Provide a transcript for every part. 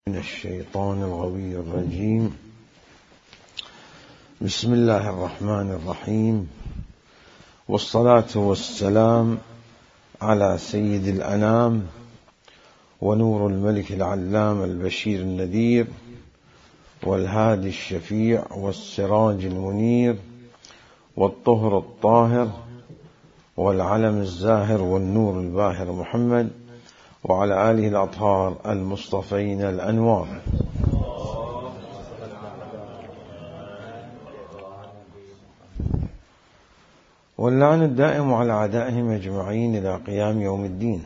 من الشيطان الغوي الرجيم. بسم الله الرحمن الرحيم، والصلاة والسلام على سيد الأنام ونور الملك العلام البشير النذير والهادي الشفيع والسراج المنير والطهر الطاهر والعلم الزاهر والنور الباهر محمد وعلى آله الأطهار المصطفين الأنوار. واللعن الدائم على أعدائهم أجمعين إلى قيام يوم الدين.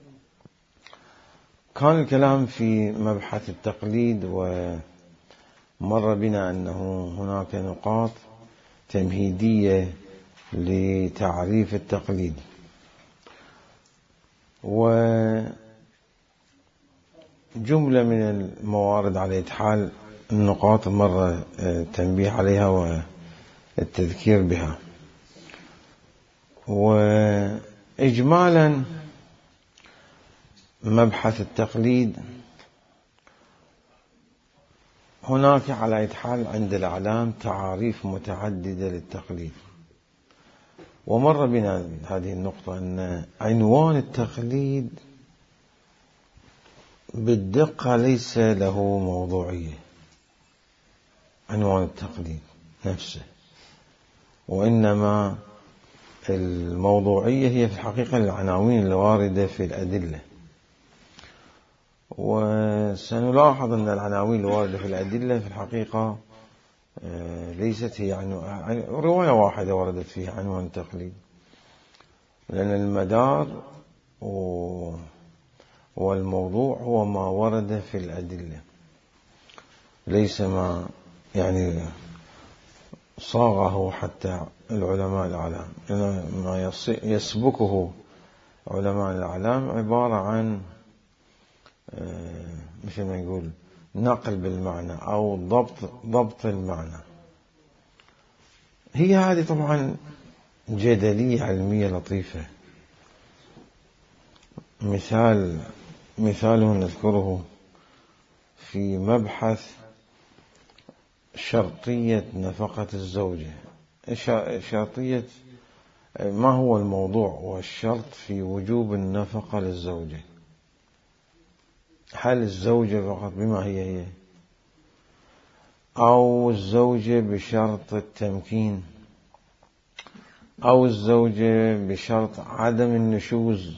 كان الكلام في مبحث التقليد، ومر بنا أنه هناك نقاط تمهيدية لتعريف التقليد، وجملة من الموارد على حال النقاط مرة تنبيه عليها والتذكير بها. وإجمالا مبحث التقليد هناك على حال عند الأعلام تعاريف متعددة للتقليد، ومر بنا هذه النقطة أن عنوان التقليد بالدقة ليس له موضوعية، عنوان التقليد نفسه، وإنما الموضوعية هي في الحقيقة العناوين الواردة في الأدلة. وسنلاحظ أن العناوين الواردة في الأدلة في الحقيقة ليست هي رواية واحدة وردت فيها عنوان التقليد، لأن المدار والموضوع هو ما ورد في الأدلة، ليس ما صاغه حتى العلماء الأعلام. ما يسبقه علماء الأعلام عبارة عن مثل ما يقول نقل بالمعنى أو ضبط المعنى. هي هذه طبعا جدلية علمية لطيفة. مثال نذكره في مبحث شرطية نفقة الزوجة. شرطية ما هو الموضوع والشرط في وجوب النفقة للزوجة؟ هل الزوجة فقط بما هي أو الزوجة بشرط التمكين، أو الزوجة بشرط عدم النشوز،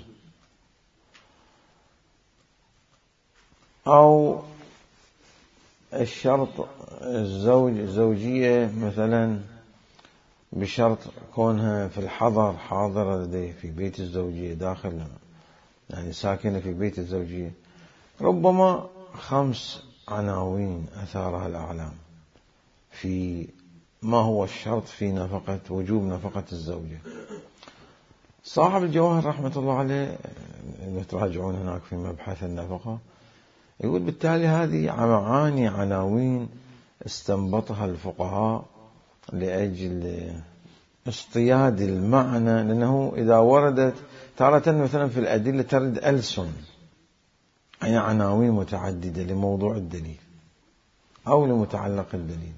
أو الشرط الزوجية مثلا بشرط كونها في الحضر، حاضرة لديه في بيت الزوجية، داخل ساكنة في بيت الزوجية. ربما 5 عناوين أثارها الأعلام في ما هو الشرط في وجوب نفقة الزوجة. صاحب الجواهر رحمة الله عليه، تراجعون هناك في مبحث النفقة، يقول بالتالي هذه معاني عناوين استنبطها الفقهاء لأجل اصطياد المعنى، لأنه إذا وردت تارة مثلا في الأدلة ترد ألسن، عناوين متعددة لموضوع الدليل أو لمتعلق الدليل.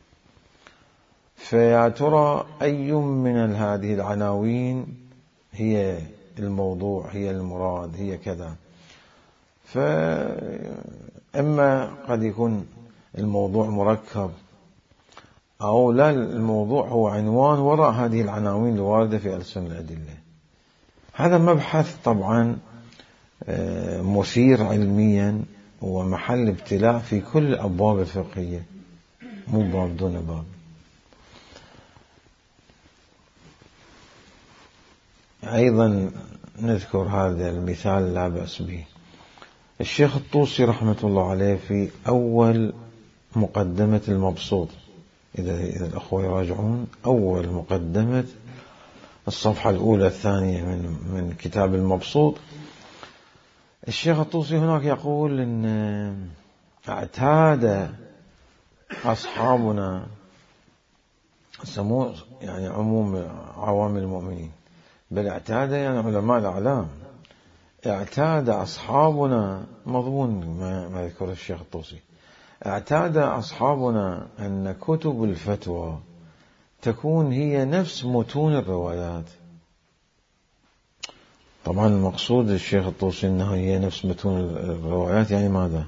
فيا ترى أي من هذه العناوين هي الموضوع، هي المراد، هي كذا؟ فإما قد يكون الموضوع مركب، أو لا، الموضوع هو عنوان وراء هذه العناوين الواردة في ألسن الأدلة. هذا مبحث طبعا مثير علميا ومحل ابتلاء في كل الأبواب الفقهية، مو باب دون باب. أيضا نذكر هذا المثال لا بأس به. الشيخ الطوسي رحمة الله عليه في أول مقدمة المبسوط، إذا الأخوة يراجعون أول مقدمة الصفحة الأولى الثانية من كتاب المبسوط، الشيخ الطوسي هناك يقول إن اعتاد أصحابنا سموه عموم عوام المؤمنين، بل اعتاد علماء الأعلام اعتاد أصحابنا مضمون ما يذكر الشيخ الطوسي، اعتاد أصحابنا أن كتب الفتوى تكون هي نفس متون الروايات. طبعا المقصود الشيخ الطوسي أنها هي نفس متون الروايات، يعني ماذا؟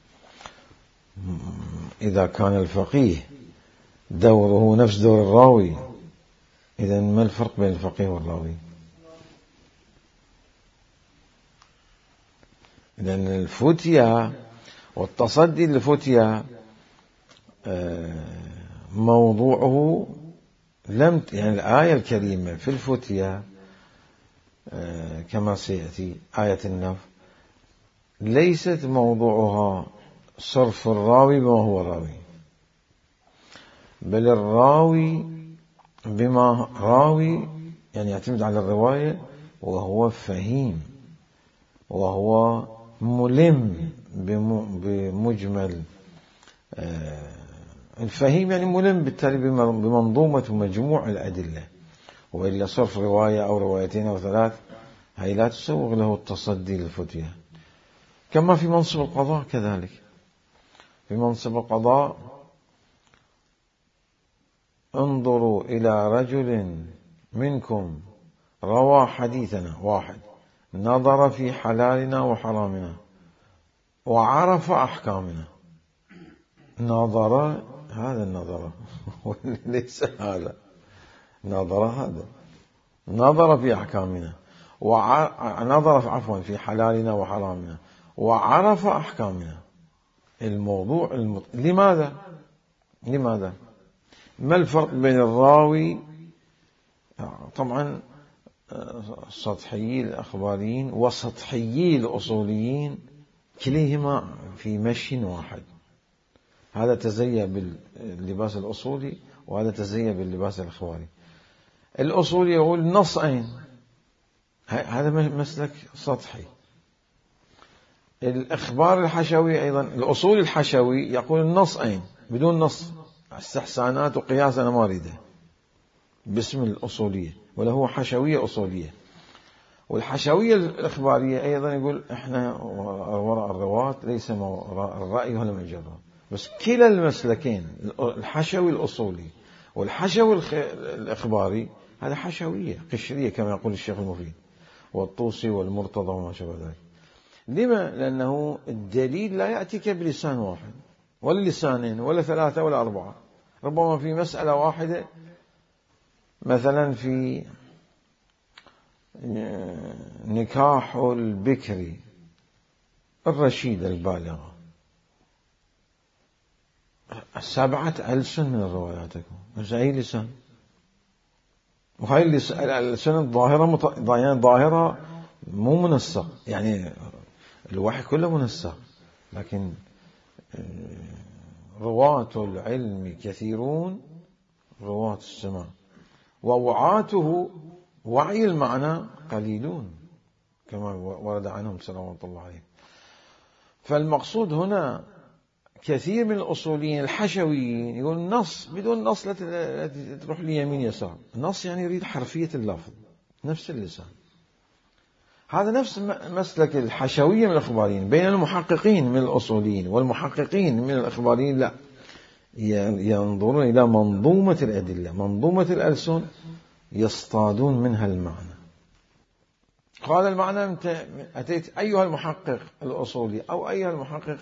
إذا كان الفقيه دوره نفس دور الراوي، إذا ما الفرق بين الفقيه والراوي؟ لأن الفتية والتصدي للفتية موضوعه يعني الآية الكريمة في الفتية كما سيأتي آية النفي ليست موضوعها صرف الراوي بما هو راوي، بل الراوي بما راوي يعني يعتمد على الرواية وهو فهيم وهو ملم بمجمل الفهيم، يعني ملم بالتالي بمنظومة ومجموع الأدلة، وإلا صرف رواية أو روايتين أو ثلاث هي لا تسوغ له التصدي للفتية. كما في منصب القضاء كذلك، في منصب القضاء انظروا إلى رجل منكم روى حديثنا واحد نظر في حلالنا وحرامنا وعرف أحكامنا. نظر، هذا النظر ليس هذا نظر، هذا نظر في أحكامنا نظر عفوا في حلالنا وحرامنا وعرف أحكامنا. الموضوع لماذا ما الفرق بين الراوي؟ طبعا سطحيي الأخباريين وسطحيي الأصوليين كليهما في مشي واحد، هذا تزيى باللباس الأصولي وهذا تزيى باللباس الأخباري. الأصولي يقول نصين، هذا مسلك سطحي. الإخبار الحشوي أيضا، الأصول الحشوي يقول النصين بدون نص، استحسانات وقياس أنا ما أريده باسم الأصولية، ولا هو حشوية أصولية. والحشوية الإخبارية أيضا يقول إحنا وراء الرواة ليس الرأي ولا مجرد. بس كلا المسلكين الحشوي الأصولي والحشوي الإخباري هذا حشوية قشرية كما يقول الشيخ المفيد والطوسي والمرتضى وما شابه ذلك. لما؟ لأنه الدليل لا يأتيك بلسان واحد ولا لسانين ولا ثلاثة ولا أربعة، ربما في مسألة واحدة، مثلا في نكاح البكر الرشيد البالغة 7 ألسن من الروايات تكون، بس أي لسان، وهي الألسن الظاهرة ظاهرة مو منسق، يعني الوحي كله منسق، لكن رواة العلم كثيرون رواة السماع، ووعاته وعي المعنى قليلون كما ورد عنهم سلام الله عليهم. فالمقصود هنا كثير من الأصوليين الحشويين يقول نص بدون نص لا تروح لي يمين يسار، النص يعني يريد حرفية اللفظ نفس اللسان. هذا نفس مسلك الحشوية من الأخباريين، بين المحققين من الأصوليين والمحققين من الأخباريين لا، ينظرون إلى منظومة الأدلة، منظومة الألسن، يصطادون منها المعنى. قال المعنى أنت أتيت أيها المحقق الأصولي أو أيها المحقق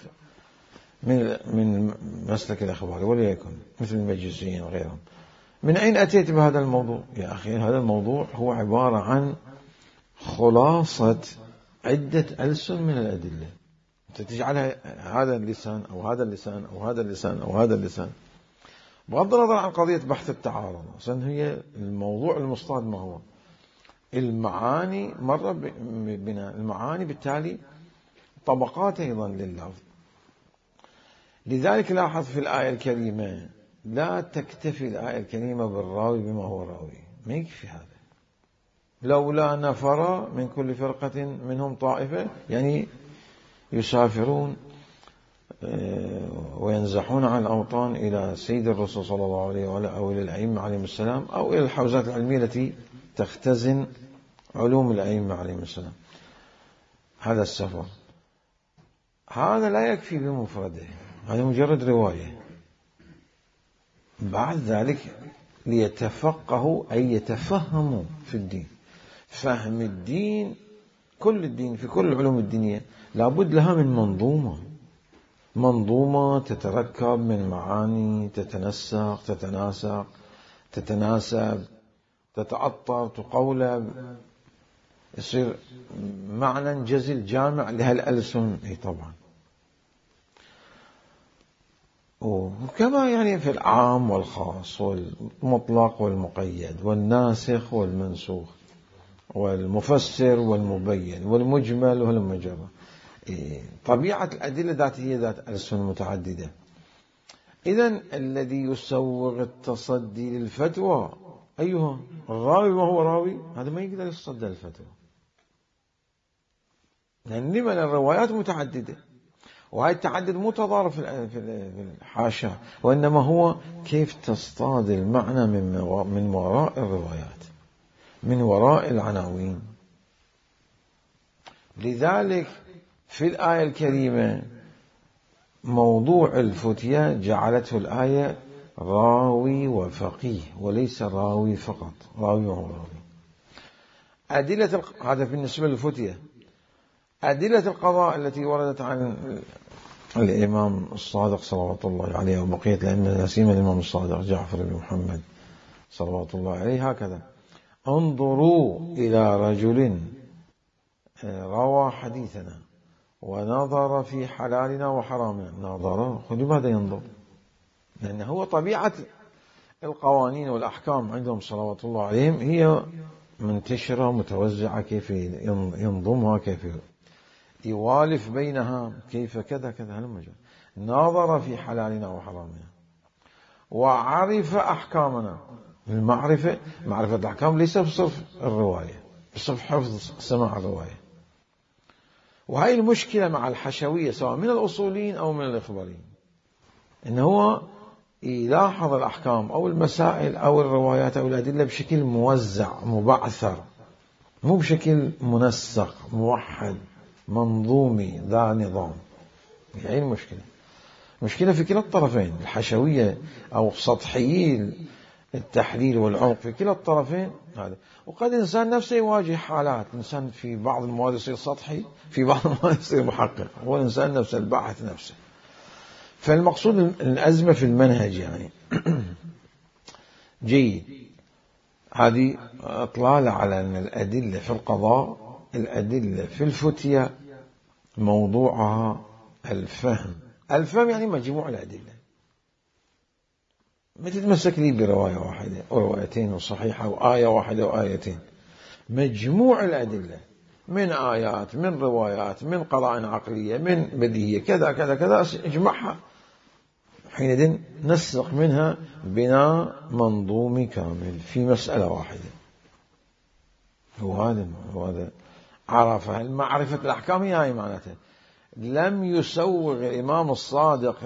من مسلك الأخبار وليكن مثل المجلسيين وغيرهم، من أين أتيت بهذا الموضوع؟ يا أخي هذا الموضوع هو عبارة عن خلاصة عدة ألسن من الأدلة، أنت تجعلها هذا اللسان أو هذا اللسان أو هذا اللسان أو هذا اللسان، بغض النظر عن قضية بحث التعارض. أصلا هي الموضوع المصطاد ما هو المعاني، مرة بنا المعاني بالتالي طبقات أيضا لللفظ. لذلك لاحظ في الآية الكريمة لا تكتفي الآية الكريمة بالراوي بما هو راوي، ما يكفي هذا. لولا نفر من كل فرقة منهم طائفة، يعني يسافرون وينزحون عن الأوطان إلى سيد الرسول صلى الله عليه وآله أو إلى الأئمة عليهم السلام أو إلى الحوزات العلمية التي تختزن علوم الأئمة عليهم السلام. هذا السفر، هذا لا يكفي بمفرده، هذا مجرد رواية. بعد ذلك ليتفقهوا أي يتفهموا في الدين. فهم الدين، كل الدين في كل العلوم الدينية لابد لها من منظومة تتركب من معاني تتنسق تتناسق تتناسب تتعطر تقولب، يصير معنى جزل جامع لهالألسن. اي طبعا. وكما يعني في العام والخاص والمطلق والمقيد والناسخ والمنسوخ والمفسر والمبين والمجمل والمجرد. طبيعة الأدلة ذاتية ذات ألسن متعددة. إذن الذي يسوغ التصدي للفتوى أيها الراوي ما هو راوي، هذا ما يقدر يتصدى للفتوى، لأن لمن الروايات متعددة، وهذا التعدد مو تضارب في الحاشا، وإنما هو كيف تصطاد المعنى من وراء الروايات، من وراء العناوين. لذلك في الآية الكريمة موضوع الفتية جعلته الآية راوي وفقيه، وليس راوي فقط، راوي وراوي. أدلة هذا بالنسبة للفتية. أدلة القضاء التي وردت عن الإمام الصادق صلوات الله عليه وبقية الأئمة، لا سيما الإمام الصادق جعفر بن محمد صلوات الله عليه، هكذا: انظروا إلى رجل روى حديثنا ونظر في حلالنا وحرامنا. نظر، لماذا ينظر؟ لأنه هو طبيعة القوانين والأحكام عندهم صلوات الله عليهم هي منتشرة متوزعة، كيف ينظمها، كيف يوالف بينها، كيف كذا كذا. هالمجال نظر في حلالنا وحرامنا وعرف أحكامنا. المعرفة، معرفة الأحكام ليس بصرف الرواية، بصرف حفظ سماع الرواية. وهي المشكلة مع الحشوية سواء من الأصوليين أو من الإخباريين، إنه هو يلاحظ الأحكام أو المسائل أو الروايات أو الأدلة بشكل موزع مبعثر، مو بشكل منسق موحد منظومي ذا نظام. هي المشكلة. مشكلة في كلا الطرفين، الحشوية أو سطحيي التحليل والعمق في كلا الطرفين هذا. وقد الإنسان نفسه يواجه حالات، إنسان في بعض المواد يصير سطحي، في بعض المواد يصير محقق، هو الإنسان نفسه الباحث نفسه. فالمقصود الأزمة في المنهج يعني. جيد. هذه إطلالة على أن الأدلة في القضاء، الأدلة في الفتية موضوعها الفهم. الفهم يعني مجموع الأدلة، ما تتمسك لي برواية واحدة أو روايتين وصحيحة وآية واحدة وآيتين. مجموع الأدلة من آيات، من روايات، من قرائن عقلية، من بديهية، كذا كذا كذا، اجمعها، حينئذ نسق منها بناء منظومي كامل في مسألة واحدة. وهذا عرفها. المعرفة الأحكام هي معناتها لم يسوغ الإمام الصادق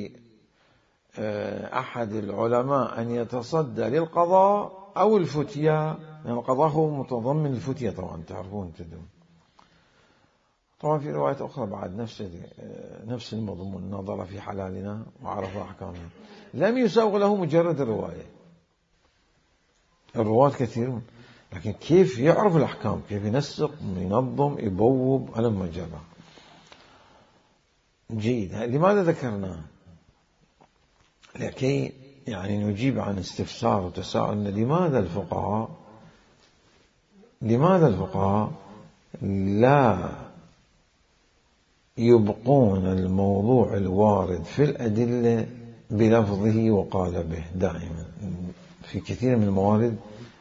لأحد العلماء أن يتصدى للقضاء أو الفتية، لأن القضاء هو متضمن الفتية طبعا، تعرفون تدون. طبعا في رواية أخرى بعد نفس المضمون: نظر في حلالنا وعرف أحكامنا. لم يسوغ له مجرد الرواية. الرواة كثيرون، لكن كيف يعرف الأحكام، كيف ينسق، ينظم، يبوب على المجرى. جيد. لماذا ذكرناه؟ لكي يعني نجيب عن استفسار وتساؤل: لماذا الفقهاء لا يبقون الموضوع الوارد في الأدلة بلفظه وقالبه؟ دائما في كثير من الموارد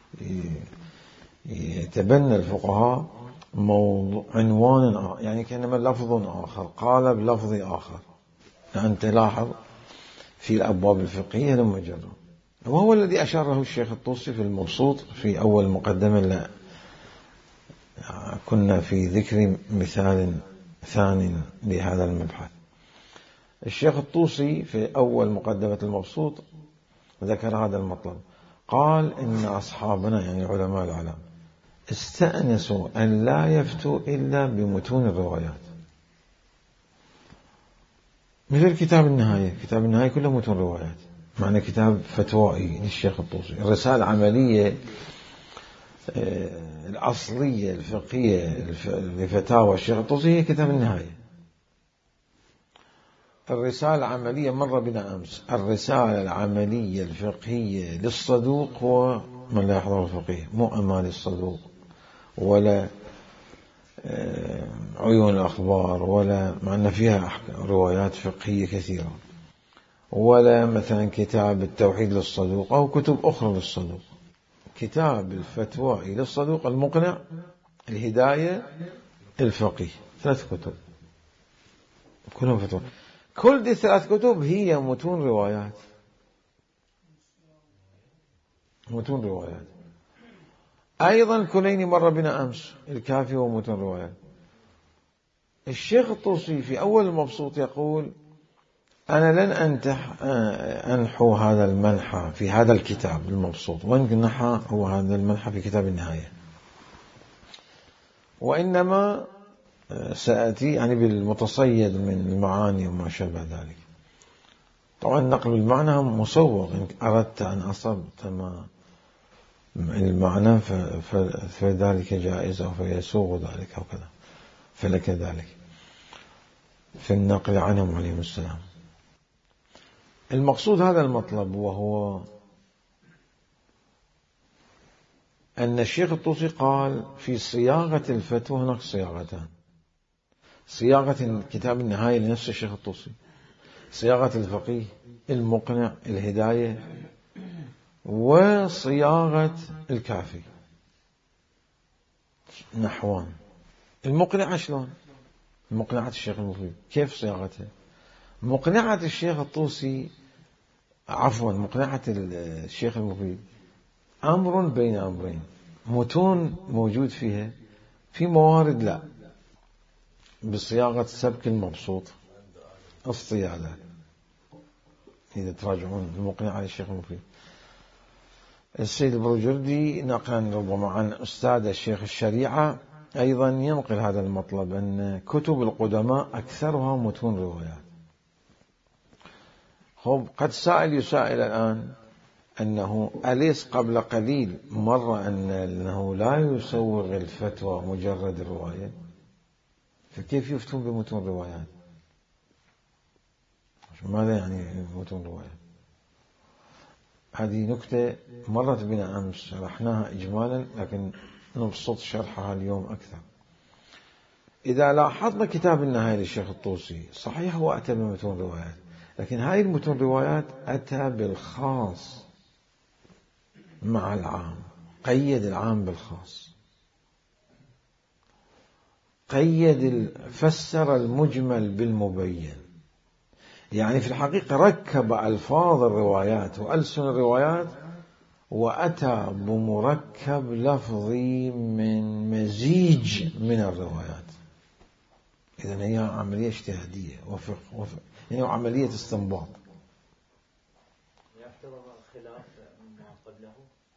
يتبنى الفقهاء عنوان يعني كأنما لفظ آخر، قالب لفظي آخر. أنت لاحظ في الأبواب الفقهية المجرد، وهو الذي أشار له الشيخ الطوسي في المبسوط في أول مقدمة. كنا في ذكر مثال ثاني لهذا المبحث. الشيخ الطوسي في أول مقدمة المبسوط ذكر هذا المطلب، قال إن أصحابنا يعني علماء العلم استأنسوا أن لا يفتوا إلا بمتون الروايات، مثل كتاب النهاية. كتاب النهاية كله متون روايات، معنى كتاب فتوائي للشيخ الطوسي. الرسالة العملية الأصلية الفقهية لفتاوى الشيخ الطوسي هي كتاب النهاية. الرسالة العملية مر بنا أمس، الرسالة العملية الفقهية للصدوق هو من لا يحضر الفقيه، مو أمال الصدوق ولا عيون الأخبار، ولا مع أن فيها روايات فقهية كثيرة، ولا مثلا كتاب التوحيد للصدوق أو كتب أخرى للصدوق. كتاب الفتوى للصدوق المقنع، الهداية، الفقيه، 3 كتب كلهم فتوى. كل دي 3 كتب هي متون روايات، متون روايات. أيضا الكليني مر بنا أمس، الكافي ومتون روايات. الشيخ الطوسي في أول المبسوط يقول أنا لن أنحو هذا المنحى في هذا الكتاب المبسوط، وإن نحى هو هذا المنحى في كتاب النهاية، وإنما سأتي يعني بالمتصيد من المعاني وما شابه ذلك. طبعا نقل المعنى مسوغ، إن أردت أن أصبت ما المعنى فذلك جائز أو فيسوغ ذلك أو كذا، فلك ذلك في النقل عنهم عليهم السلام. المقصود هذا المطلب، وهو أن الشيخ الطوسي قال في صياغة الفتوى هناك صياغتان: صياغة كتاب النهاية لنفس الشيخ الطوسي، صياغة الفقيه المقنع الهداية، وصياغة الكافي. نحوان. المقنعة شلون؟ مقنعة الشيخ المفيد كيف صياغتها؟ مقنعة الشيخ الطوسي مقنعة الشيخ المفيد أمر بين أمرين، متون موجود فيها، في موارد لا، بصياغة سبك المبسوط الصياغة. إذا تراجعون المقنعة للشيخ المفيد، السيد البروجردي نقلا ربما عن أستاذ الشيخ الشريعة أيضا ينقل هذا المطلب، أن كتب القدماء أكثرها متون روايات. قد سائل يسائل الآن أنه أليس قبل قليل مر أنه لا يسوغ الفتوى مجرد الرواية، فكيف يفتون بمتون روايات؟ ماذا يعني متون روايات؟ هذه نكتة مرت بنا أمس، شرحناها إجمالا، لكن نبسط شرحها اليوم أكثر. إذا لاحظنا كتاب النهاية للشيخ الطوسي، صحيح هو أتى بمتون روايات، لكن هذه المتون روايات أتى بالخاص مع العام، قيد العام بالخاص، فسر المجمل بالمبين. يعني في الحقيقة ركب ألفاظ الروايات وألسن الروايات، وأتى بمركب لفظي من مزيج من الروايات. إذن هي عملية اجتهادية يعني عملية استنباط. يعتبر خلاف ما قبله.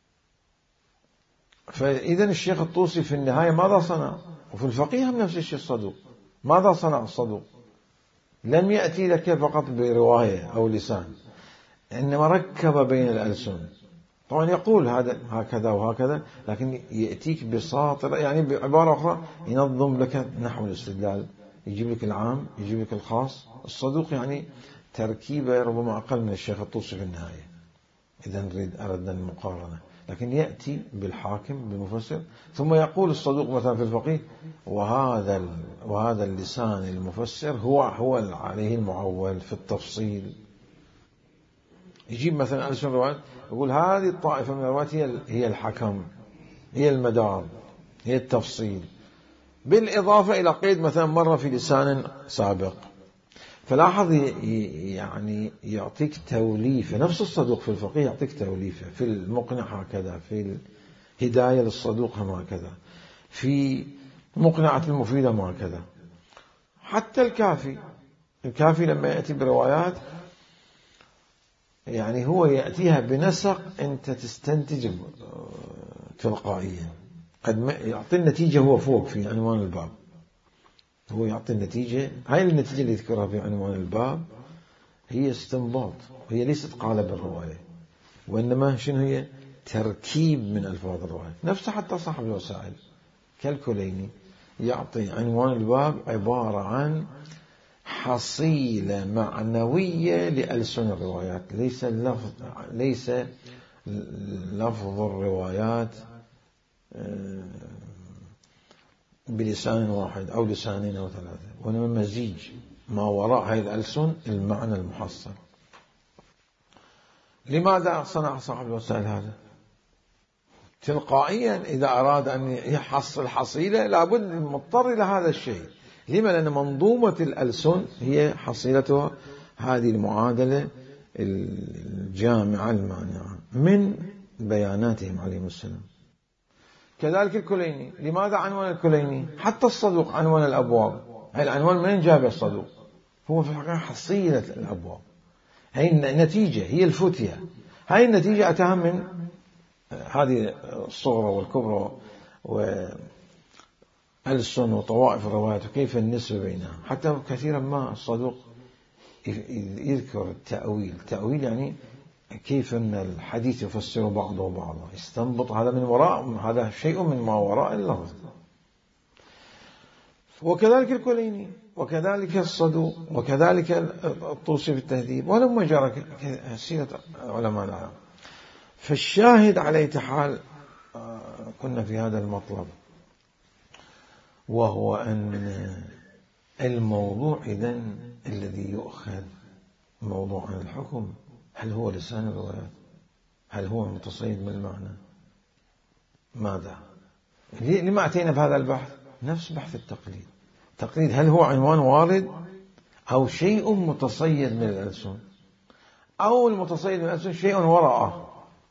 فإذا الشيخ الطوسي في النهاية ماذا صنع؟ وفي الفقيه هم نفس الشيء الصدوق. ماذا صنع الصدوق؟ لم يأتي لك فقط برواية أو لسان، إنما ركب بين الألسن. طبعا يقول هذا هكذا وهكذا، لكن يأتيك بساطر، يعني بعبارة أخرى ينظم لك نحو الاستدلال، يجيب لك العام، يجيب لك الخاص. الصدوق يعني تركيبة ربما أقل من الشيخ الطوسي في النهاية، إذا أردنا المقارنة، لكن يأتي بالحاكم بالمفسر، ثم يقول الصدوق مثلا في الفقيه وهذا اللسان المفسر هو عليه المعول في التفصيل. يجيب مثلا ألسن الروايات، يقول هذه الطائفة من الروايات هي الحكم، هي المدار، هي التفصيل، بالإضافة إلى قيد مثلا مرة في لسان سابق. فلاحظ يعني يعطيك توليفة، نفس الصدوق في الفقيه يعطيك توليفة، في المقنع هكذا، في الهداية للصدوق هكذا، في مقنعة المفيدة هكذا. حتى الكافي لما يأتي بروايات يعني هو يأتيها بنسق أنت تستنتج تلقائيا قد يعطي النتيجة هو فوق في عنوان الباب، هو يعطي النتيجة. هاي النتيجة اللي يذكرها في عنوان الباب هي استنباط، هي ليست قالب الرواية، وإنما شنو هي؟ تركيب من ألفاظ الرواية. نفسه حتى صاحب الوسائل كالكليني يعطي عنوان الباب عبارة عن حصيلة معنوية لألسن الروايات، ليس لفظ الروايات بلسان واحد أو لسانين أو ثلاثة، وإنما مزيج ما وراء هذه الألسن المعنى المحصل. لماذا صنع صاحب الوسائل هذا؟ تلقائيا إذا أراد أن يحصل حصيلة لابد مضطر إلى هذا الشيء. لما؟ لأن منظومة الألسن هي حصيلتها هذه المعادلة الجامعة المانعة من بياناتهم عليهم السلام. كذلك الكليني، لماذا عنوان الكليني؟ حتى الصدوق عنوان الأبواب، هاي العنوان من جاب الصدوق؟ هو في الحقيقة حصيلة الأبواب، هاي النتيجة، هي الفتية. هاي النتيجة أتاها من هذه الصغرى والكبرى وألسن وطوائف الروايات وكيف النسبة بينها. حتى كثيرا ما الصدوق يذكر التأويل يعني كيف أن الحديث يفسر بعضه بعضا، يستنبط هذا من وراء، هذا شيء من ما وراء اللفظ. وكذلك الكليني، وكذلك الصدوق، وكذلك الطوسي في التهذيب، ولما جرى سيرة علماء العالم. فالشاهد على حال كنا في هذا المطلب، وهو أن الموضوع إذن الذي يؤخذ موضوع عن الحكم، هل هو لسان الروايات؟ هل هو متصيد من المعنى؟ ماذا؟ لما أتينا بهذا البحث؟ نفس بحث التقليد. التقليد هل هو عنوان وارد أو شيء متصيد من الألسن، أو المتصيد من الألسن شيء وراءه؟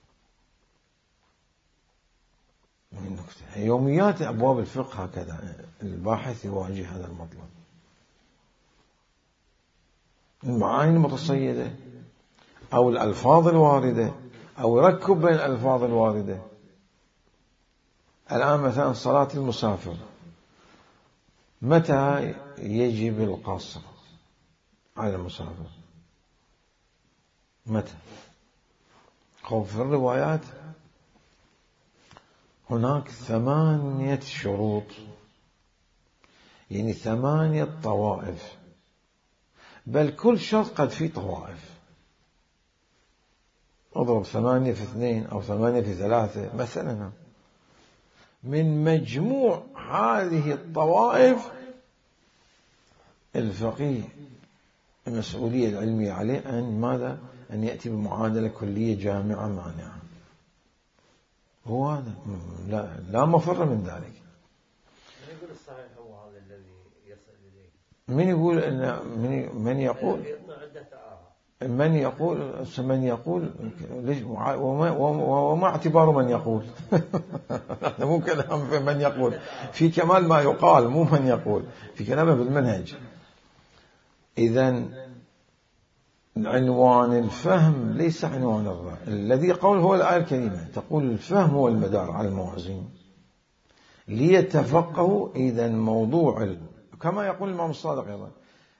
من نكتة يوميات أبواب الفقه هكذا الباحث يواجه هذا المطلب. المعاني المتصيدة أو الألفاظ الواردة، أو يركب بين الألفاظ الواردة. الآن مثلا صلاة المسافر، متى يجب القصر على المسافر؟ متى؟ في الروايات هناك 8 شروط، يعني 8 طوائف، بل كل شرط قد فيه طوائف. اضرب 8 في 2 أو 8 في 3 مثلا. من مجموع هذه الطوائف الفقيه المسؤولية العلمية عليه أن ماذا؟ أن يأتي بمعادلة كلية جامعة مانعة. هو هذا، لا مفر من ذلك. من يقول الصحيح هو هذا الذي يصل إليه؟ من يقول أن من يقول من يقول ليش؟ وما اعتبار من يقول؟ نحن مو كلام في من يقول، في كمال ما يقال، مو من يقول، في كلامه بالمنهج. إذن عنوان الفهم ليس عنوان الرأي. الذي قول هو الآية الكريمة تقول الفهم هو المدار على الموازين ليتفقهوا. إذن موضوع كما يقول الإمام الصادق أيضا،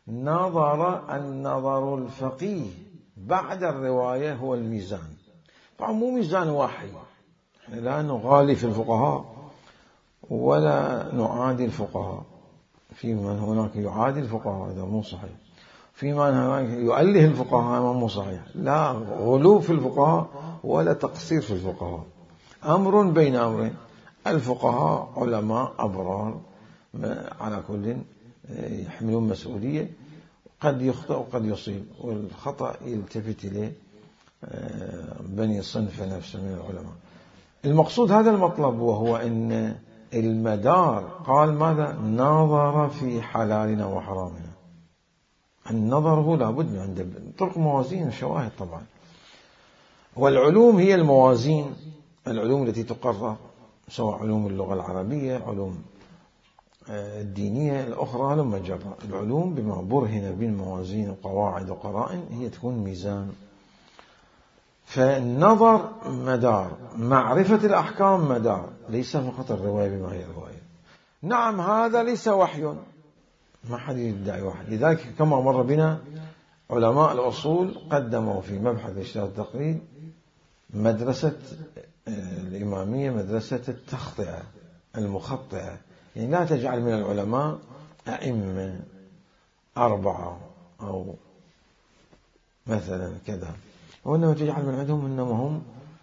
النظر الفقيه بعد الرواية هو الميزان. طبعا مو ميزان واحد، لا نغالي في الفقهاء ولا نعادي الفقهاء. في من هناك يعادي الفقهاء، هذا مو صحيح. في من هناك يؤله الفقهاء، هذا مو صحيح. لا غلو في الفقهاء ولا تقصير في الفقهاء، أمر بين أمرين. الفقهاء علماء أبرار على كل يحملون مسؤولية، قد يخطئ وقد يصيب، والخطأ يلتفت إليه بني صنف نفسه من العلماء. المقصود هذا المطلب، وهو أن المدار قال ماذا؟ نظر في حلالنا وحرامنا. النظر هو لابد من عند طرق موازين وشواهد طبعا. والعلوم هي الموازين، العلوم التي تقرر، سواء علوم اللغة العربية، علوم الدينية الأخرى. لما جرى العلوم بما برهن بالموازين وقواعد وقرائن هي تكون ميزان. فالنظر مدار، معرفة الأحكام مدار، ليس فقط الرواية بما هي الرواية. نعم هذا ليس وحي، ما حد يدعي وحي. لذلك كما مر بنا علماء الأصول قدموا في مبحث الاجتهاد والتقليد مدرسة الإمامية مدرسة التخطئة المخطئة، يعني لا تجعل من العلماء أئمة 4 أو مثلا كذا، وإنما تجعل من عندهم إنما هم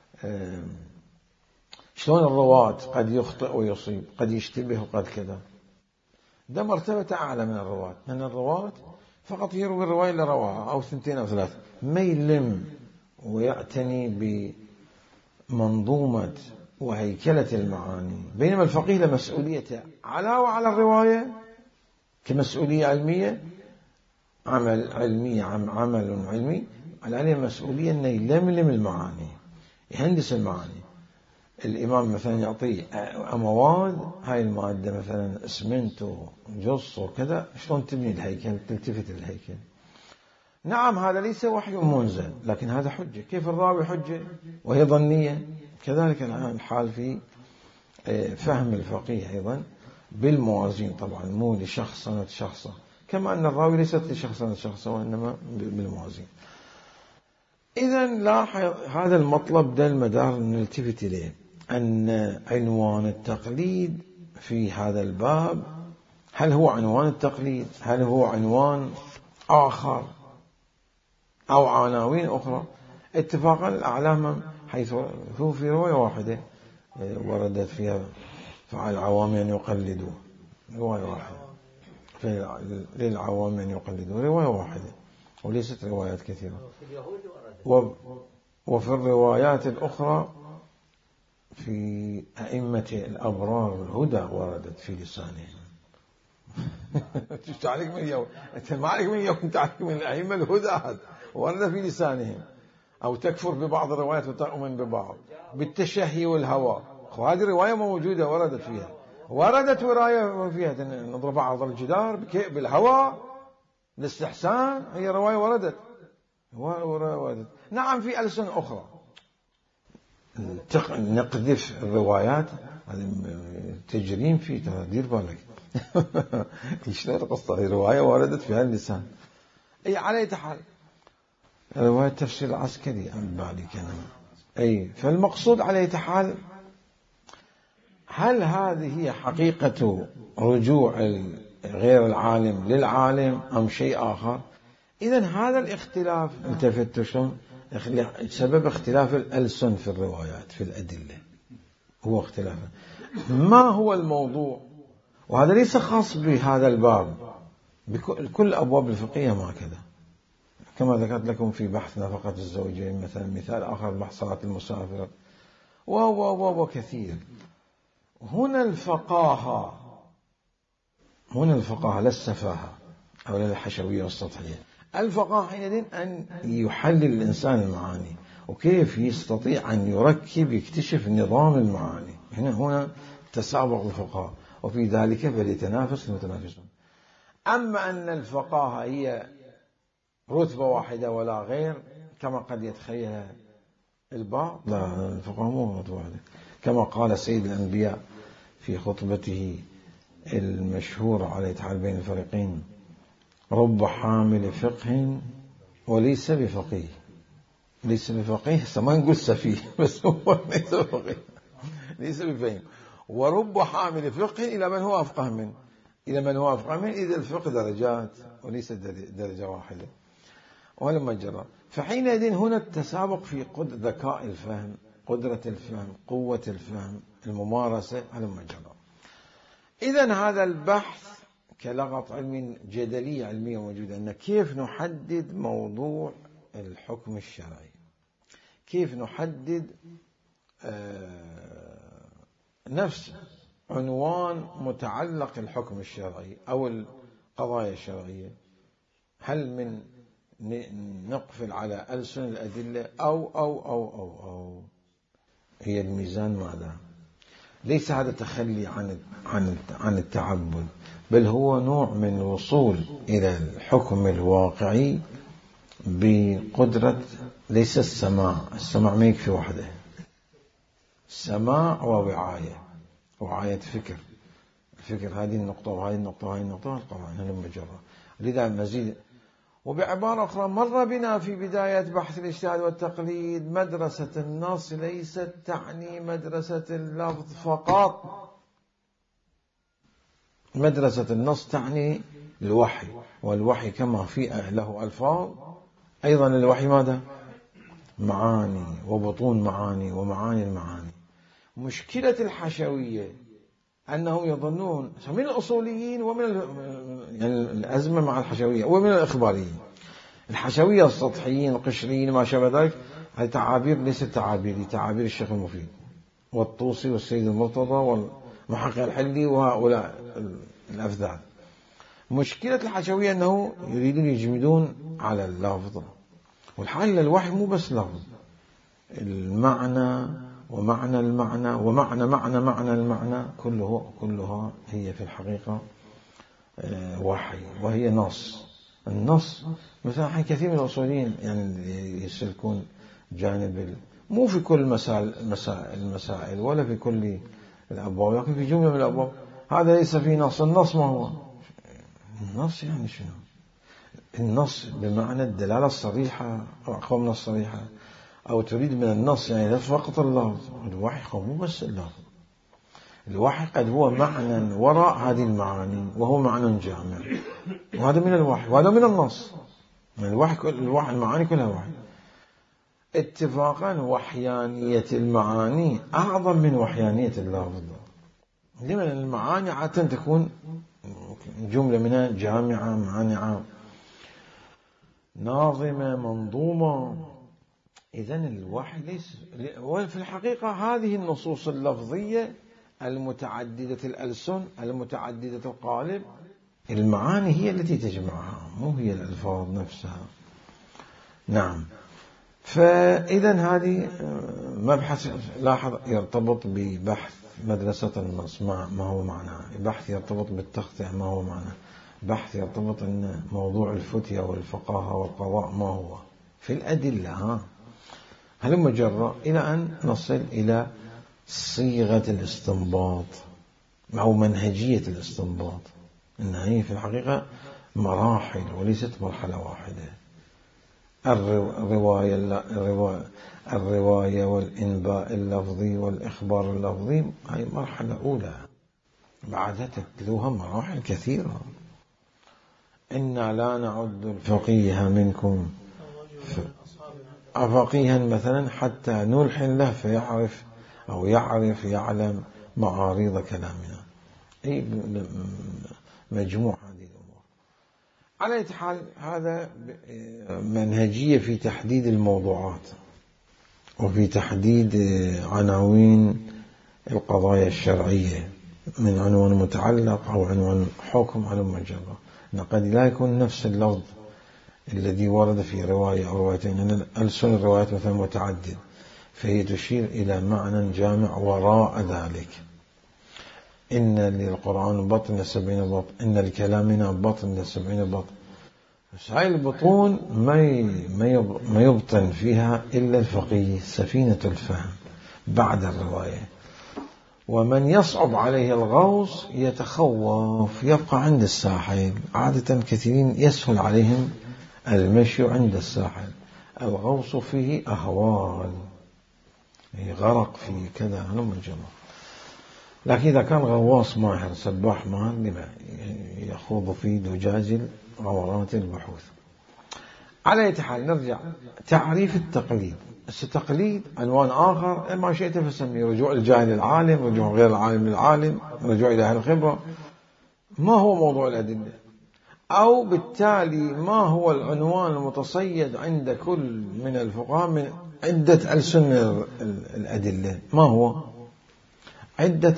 شلون الرواة قد يخطئ ويصيب، قد يشتبه وقد كذا. ده مرتبة أعلى من الرواة. من الرواة فقط يروي الرواية اللي رواها أو 2 أو 3، ما يلم ويعتني بمنظومة وهيكلة المعاني. بينما الفقيه له مسؤوليته علاوة على الرواية كمسؤولية علمية، عمل علمي عمل علمي، عليه مسؤولية أنه يلملم المعاني، يهندس المعاني. الإمام مثلا يعطيه مواد، هاي المادة مثلا اسمنت وجص وكذا، شلون تبني الهيكل، تلتفت الهيكل. نعم هذا ليس وحي منزل، لكن هذا حجة. كيف الراوي حجة وهي ظنية؟ كذلك الحال في فهم الفقيه أيضا بالموازين، طبعا مو لشخصنة شخصة، كما أن الراوي ليست لشخصنة شخصة وإنما بالموازين. إذن لاحظ هذا المطلب ده المدار نلتفت إليه، أن عنوان التقليد في هذا الباب، هل هو عنوان التقليد؟ هل هو عنوان آخر أو عناوين أخرى؟ اتفاقا الأعلام حيث هو في رواية واحدة وردت فيها فعلى العوام أن يقلدوا، رواية واحدة للعوام أن يقلدوا، رواية واحدة وليست روايات كثيرة. وفي الروايات الأخرى في أئمة الأبرار الهدى وردت في لسانهم. تعليق من يوم، أنت ما عليك من يوم، تعليق من الأئمة الهدى وردت في لسانهم. أو تكفر ببعض الروايات وتؤمن ببعض بالتشهي والهوى، هذه رواية موجودة وردت فيها، وردت رواية فيها نضرب بعض الجدار بالهوى الاستحسان، هي رواية وردت. نعم في ألسن أخرى نقذف الروايات، تجريم في تدير بالك. شلون القصة؟ رواية وردت فيها اللسان. أي على حال رواية تفسير العسكري بالي كان. أي فالمقصود على حال، هل هذه هي حقيقة رجوع غير العالم للعالم أم شيء آخر؟ إذن هذا الاختلاف التفتوا شلون سبب اختلاف الألسن في الروايات في الأدلة، هو اختلاف. ما هو الموضوع؟ وهذا ليس خاص بهذا الباب، بكل أبواب الفقهية ما كذا، كما ذكرت لكم في بحث نفقة الزوجين مثلا، مثال آخر بحث صلاة المسافر، وكثير. هنا الفقاهة لا السفاهة أو لا الحشوية والسطحية. الفقاهة حينئذ أن يحلل الإنسان المعاني، وكيف يستطيع أن يركب يكتشف نظام المعاني. هنا تسابق الفقهاء، وفي ذلك فليتنافس المتنافسون. أما أن الفقاهة هي رتبة واحدة ولا غير كما قد يتخيل البعض، لا، الفقهاء مو رتبة واحدة. كما قال سيد الأنبياء في خطبته المشهورة على الاتحاد بين الفريقين: رب حامل فقه وليس بفقيه. ليس بفقيه، ما نقول سفيه، بس هو ليس بفقيه، ليس بفهم. ورب حامل فقه إلى من هو أفقه منه، إذا الفقه درجات وليس درجة واحدة. ولما جرى فحينئذ هنا التسابق في ذكاء الفهم، قدرة الفهم، قوة الفهم، الممارسة. ولما جرى إذن هذا البحث كلغط علمي، جدلية علمية موجودة، أن كيف نحدد موضوع الحكم الشرعي، كيف نحدد نفس عنوان متعلق الحكم الشرعي أو القضايا الشرعية. هل من نقفل على ألسن الأدلة أو هي الميزان ماذا؟ ليس هذا تخلي عن التعبد، بل هو نوع من الوصول إلى الحكم الواقعي بقدرة ليس السماع ما يكفي وحده، سماع ووعاية فكر، هذه النقطة وهذه النقطة وهذه النقطة طبعا هلم جرة. لذا مزيد. وبعبارة أخرى مر بنا في بداية بحث الاجتهاد والتقليد مدرسة النص ليست تعني مدرسة اللفظ فقط، مدرسة النص تعني الوحي، والوحي كما في له ألفاظ أيضا الوحي ماذا؟ معاني وبطون معاني ومعاني المعاني. مشكلة الحشوية أنهم يظنون من الأصوليين ومن يعني الأزمة مع الحشوية ومن الإخباريين، الحشوية السطحيين القشريين ما شابه ذلك، هذه تعابير ليست تعابير الشيخ المفيد والطوسي والسيد المرتضى والمحقق الحلي وهؤلاء الأفذاذ. مشكلة الحشوية أنه يريدون يجمدون على اللفظ، والحال الوحي مو بس لفظ، المعنى ومعنى المعنى ومعنى معنى المعنى كلها هي في الحقيقة وحي، وهي النص مثلا كثير من الأصوليين يعني يسلكون جانب مو في كل المسائل ولا في كل الأبواب، لكن في جملة من الأبواب هذا ليس في نص. النص ما هو النص؟ يعني شنو النص؟ بمعنى الدلالة الصريحة أو أقوى من الصريحة، أو تريد من النص يعني لا فقط اللفظ. الوحي مو بس اللفظ، الوحي قد هو معنى وراء هذه المعاني وهو معنى جامع، وهذا من الوحي وهذا من النص. الوحي المعاني كلها وحي. اتفاقا وحيانية المعاني أعظم من وحيانية اللفظ، لمن المعاني عادة تكون جملة منها جامعة مانعة ناظمة منظومة. إذن الوحي ليس، وفي الحقيقة هذه النصوص اللفظية المتعددة الألسن المتعددة القالب، المعاني هي التي تجمعها مو هي الألفاظ نفسها. نعم. فإذن هذه مبحث لاحظ يرتبط ببحث مدرسة النص ما هو معناه، بحث يرتبط بالتغطية ما هو معناه، بحث يرتبط أن موضوع الفتية والفقاهة والقضاء ما هو في الأدلة. هلم جرة إلى أن نصل إلى صيغة الاستنباط أو منهجية الاستنباط، إنها هي في الحقيقة مراحل وليست مرحلة واحدة. الرواية والإنباء اللفظي والإخبار اللفظي هي مرحلة أولى، بعدها تتلوها مراحل كثيرة. إنا لا نعد الفقيه منكم فقيها مثلا حتى نلحن له فيعرف أو يعلم معارض كلامنا، أي مجموع هذه الأمور. على أي حال هذا منهجية في تحديد الموضوعات وفي تحديد عناوين القضايا الشرعية من عنوان متعلق أو عنوان حكم على مجرد. قد لا يكون نفس اللفظ الذي ورد في رواية أو روايتين، أن ألسن الروايات مثلا متعدد، فهي تشير إلى معنى جامع وراء ذلك. إن للقرآن بطن 70 بطن، إن لكلامنا بطن 70 بطن. هاي البطون ما يبطن فيها إلا الفقيه، سفينة الفهم بعد الرواية. ومن يصعب عليه الغوص يتخوف يبقى عند الساحل. عادة كثيرين يسهل عليهم المشي عند الساحل، الغوص فيه أهوال، غرق فيه كذا هلم الجمع. لكن إذا كان غواص ماهر سباح ماهر لما يخوض في دجاج غورات البحوث. على أي حال نرجع تعريف التقليد. التقليد عنوان آخر ما شئت فسميه، رجوع الجاهل للعالم، رجوع غير العالم للعالم، رجوع إلى أهل الخبرة. ما هو موضوع الأدلة؟ أو بالتالي ما هو العنوان المتصيد عند كل من الفقهاء من عدة ألسن الأدلة؟ ما هو؟ عدة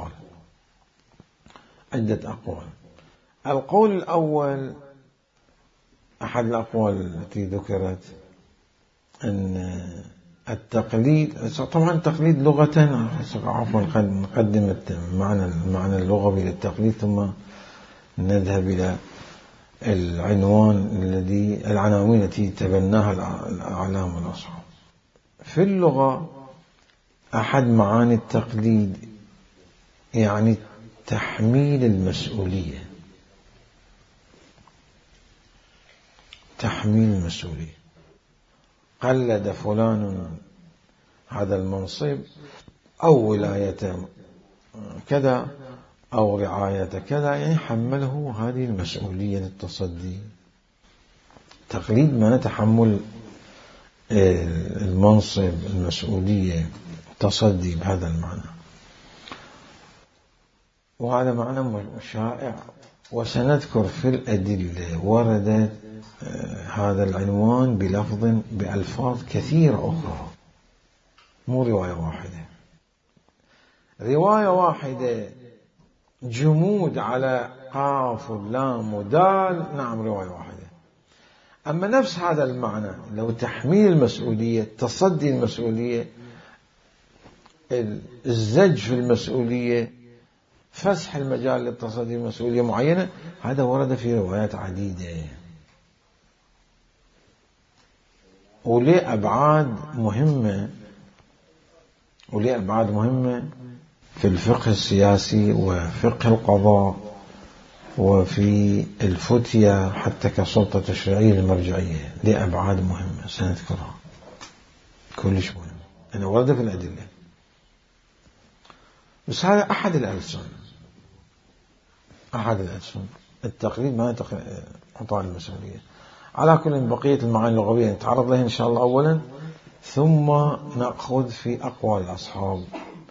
أقوال. القول الأول أحد الأقوال التي ذكرت أن التقليد، طبعا التقليد لغة، عفوا نقدم المعنى اللغوي للتقليد ثم نذهب إلى العناوين التي تبناها الأعلام والأصحاب. في اللغة أحد معاني التقليد يعني تحميل المسؤولية، تحميل المسؤولية. قلد فلان هذا المنصب أو ولاية كذا أو رعاية كذا، يعني حمله هذه المسؤولية للتصدي. تقليد معنى تحمل المنصب، المسؤولية، تصدي بهذا المعنى، وهذا معنى شائع. وسنذكر في الأدلة وردت هذا العنوان بألفاظ كثيرة أخرى، مو رواية واحدة. رواية واحدة جمود على قاف ولام ودال، نعم رواية واحدة. أما نفس هذا المعنى لو تحميل المسؤولية، تصدي المسؤولية، الزج في المسؤولية، فسح المجال للتصدي المسؤولية معينة، هذا ورد في روايات عديدة وليه أبعاد مهمة في الفقه السياسي وفقه القضاء وفي الفتية حتى كسلطة تشريعية المرجعية، ليه أبعاد مهمة سنذكرها كلش مهم. أنا ورد في الأدلة، بس هذا أحد الألسن. التقليد ما إعطاء المسؤولية. على كل بقية المعاني اللغوية نتعرض لها إن شاء الله أولا، ثم نأخذ في أقوال الأصحاب.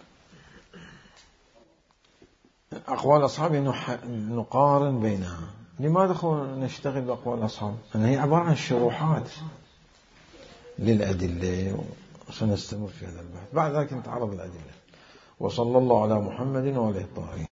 أقوال الأصحاب نقارن بينها. لماذا نشتغل بأقوال الأصحاب؟ أنها هي عبارة عن شروحات للأدلة، وسنستمر في هذا البحث. بعد ذلك نتعرض للأدلة. وصلى الله على محمد وعلى آله الطاهرين.